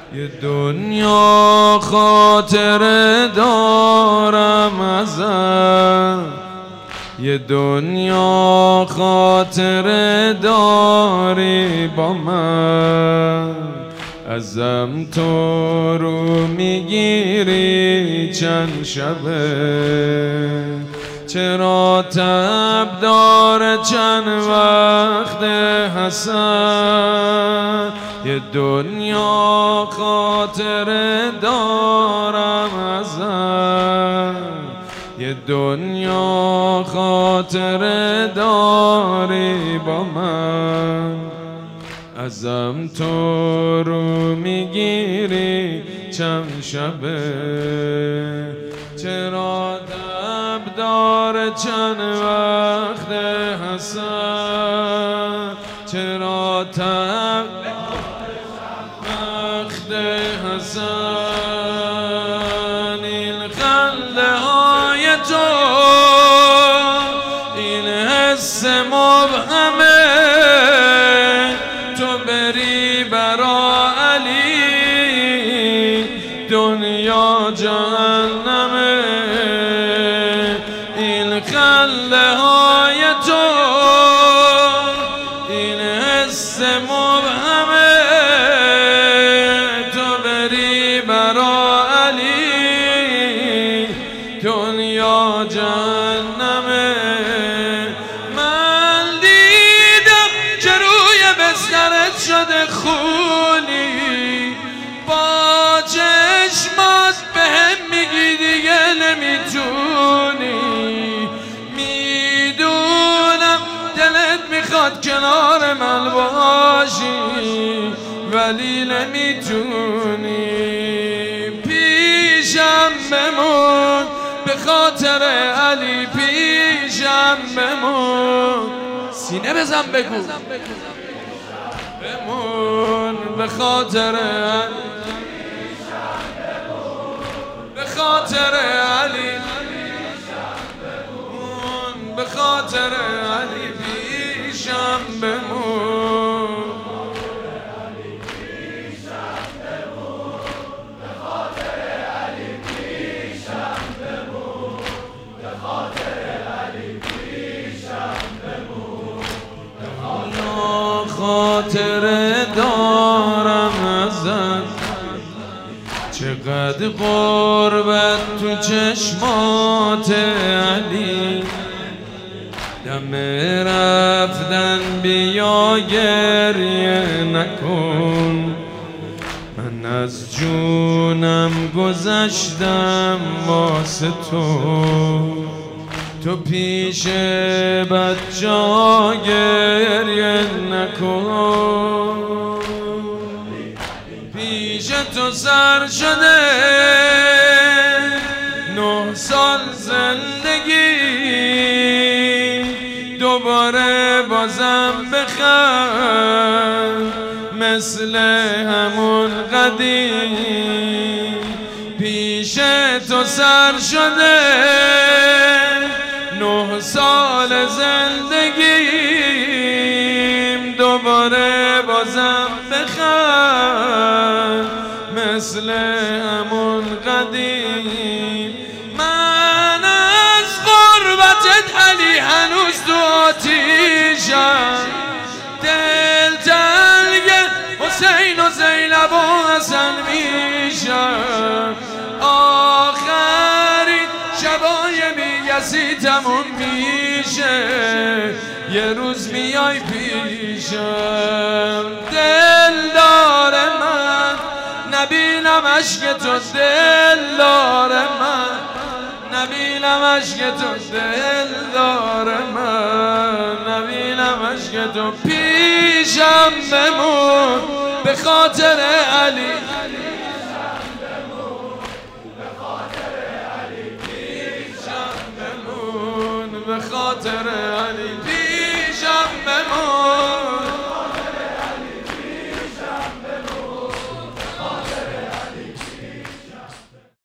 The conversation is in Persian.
یه دنیا خاطر دارم ازت، یه دنیا خاطر داری با من، ازم تو رو میگیری چند شبه، چرا تب داره چند وقت حسن، یه دنیا خاطر دارم ازت، یه دنیا خاطر داری با من، ازم تو رو میگیری چند شبه، چرا تب داره چند وقت حسن، چرا تب وقت حسن، این خنده های تو، این حس مبهمه، تو بری برا علی دنیا جهنمه، این خنده های تو، این حس مبهمه، تو بری برا علی دنیا جهنمه، من دیدم که روی بسترت شده خونی، با چشمات بهم میگی دیگه نمیتونی، میدونم دلت میخواد کنار من باشی ولی نمیتونی، پیشم بمون به خاطر علی، پیشم بمون، سینه بزن بگو بمون به خاطر علی، به خاطر علی، بمون به خاطر علی، پیشم بمون، خاطر دارم ازت، چقدر غربت تو چشمات علی، دم رفتن بیا گریه نکن، من از جونم گذشتم واسه تو پیش بچه‌ها گریه نکن، پیش تو سر شده 9 سال زندگی، دوباره بازم بخند مثل همون قدیم، پیش تو سر شده 9 سال زندگیم، دوباره بازم بخند مثل همون قدیم، من از غربتت علی هنوز تو آتیشم، دل تنگ حسین و زینب و حسن میشم، آخرین شبای بی‌کسی تموم میشه، یه روز میای پیشم، دلدار من نبینم عشق تو، دلدار من نبینم عشق تو، دلدار من نبینم عشق تو، پیشم بمون به خاطر علی، به خاطر علی.